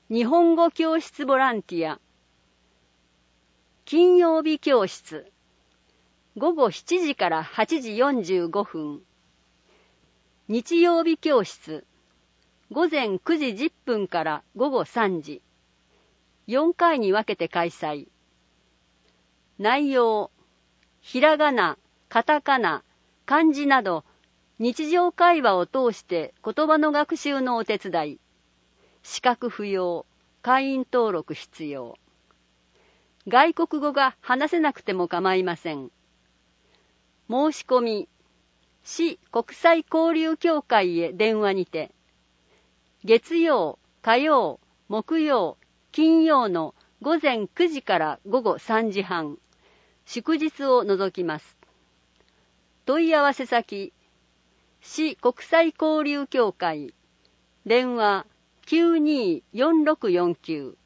日本語教室ボランティア。金曜日教室。午後7時から8時45分。日曜日教室。午前9時10分から午後3時。4回に分けて開催。内容。ひらがな、カタカナ、漢字など、日常会話を通して言葉の学習のお手伝い。資格不要。会員登録必要。外国語が話せなくても構いません。申し込み。市国際交流協会へ電話にて。月曜、火曜、木曜、金曜の午前9時から午後3時半。祝日を除きます。問い合わせ先。市国際交流協会。電話924649。